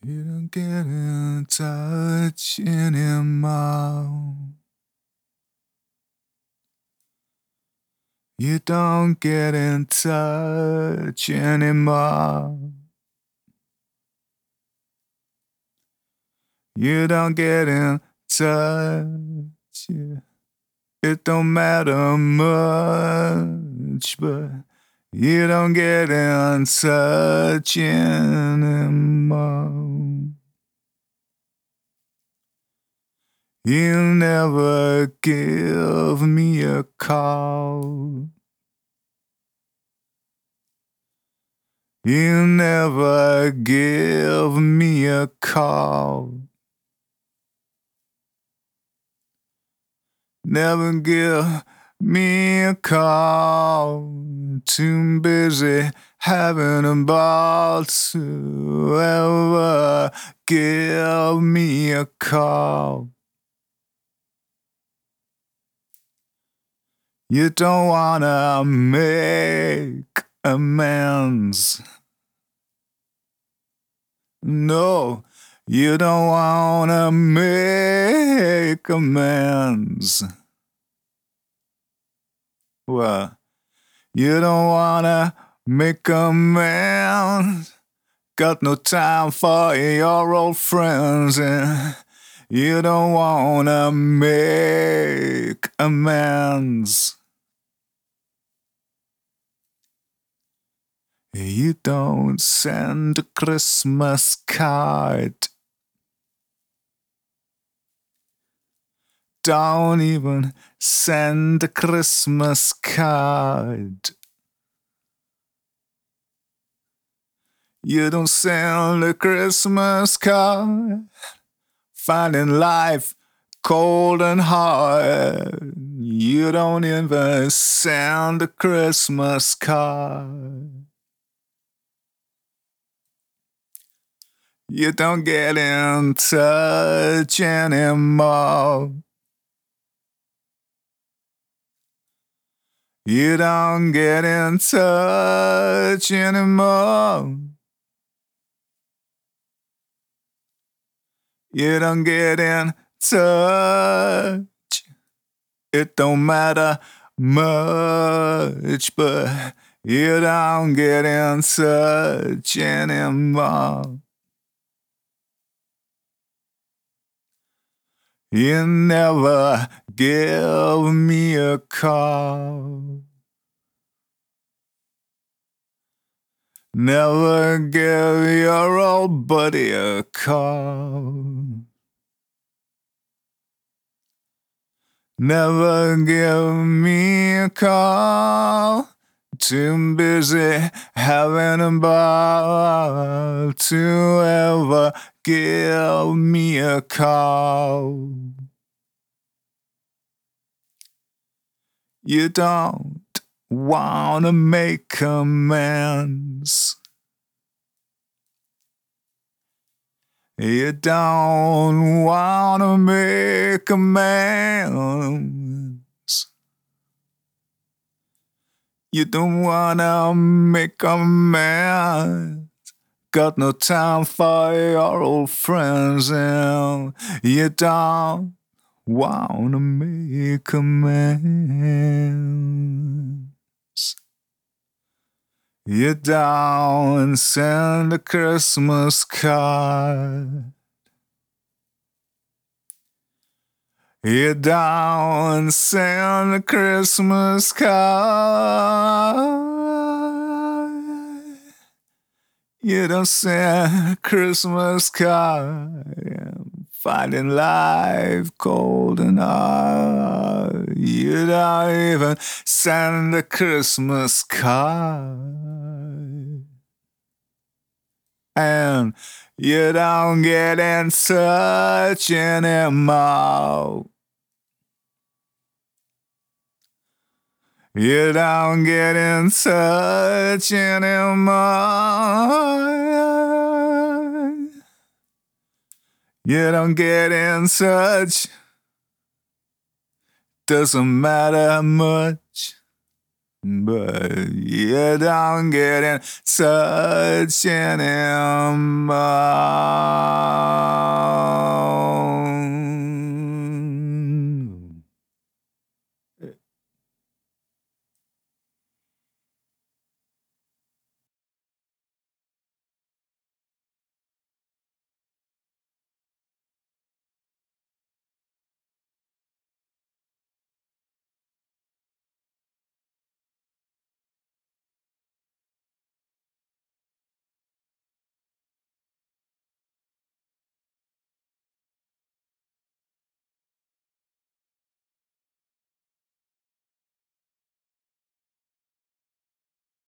You don't get in touch anymore. You don't get in touch anymore. You don't get in touch. It don't matter much, but you don't get in touch anymore. You never give me a call. You never give me a call. Never give me a call. Too busy having a ball to ever give me a call. You don't wanna make amends. No, you don't wanna make amends. Well, you don't wanna make amends. Got no time for your old friends, and you don't wanna make amends. You don't send a Christmas card. Don't even send a Christmas card. You don't send a Christmas card. Finding life cold and hard. You don't even send a Christmas card. You don't get in touch anymore. You don't get in touch anymore. You don't get in touch. It don't matter much, but you don't get in touch anymore. You never give me a call. Never give your old buddy a call. Never give me a call. Too busy having a ball to ever give me a call. You don't wanna make amends. You don't wanna make amends. You don't wanna make amends. Got no time for your old friends, and you don't wanna make amends. You don't send a Christmas card. You don't send a Christmas card. You don't send a Christmas card. Finding life cold and hard. You don't even send a Christmas card. And you don't get in touch anymore. You don't get in touch anymore. You don't get in touch. Doesn't matter much. but you don't get in such anymore.